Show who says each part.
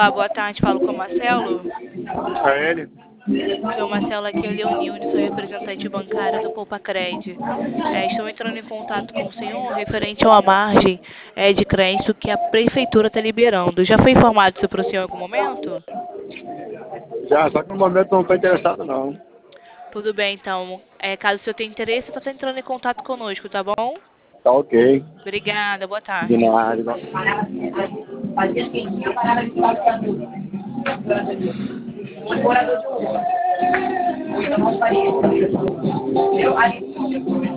Speaker 1: Olá, boa tarde. Falo com o Marcelo.
Speaker 2: A ele?
Speaker 1: Seu Marcelo, aqui é o Leonilde, sou representante bancária do Poupacred. Estou entrando em contato com o senhor referente a uma margem de crédito que a prefeitura está liberando. Já foi informado isso para o senhor em algum momento?
Speaker 2: Já, só que no momento não estou interessado não.
Speaker 1: Tudo bem, então. Caso o senhor tenha interesse, só está entrando em contato conosco, tá bom?
Speaker 2: Tá ok.
Speaker 1: Obrigada, boa
Speaker 2: De
Speaker 1: tarde.
Speaker 2: nada. Morador de rua. Ou então não faria. Eu, ali,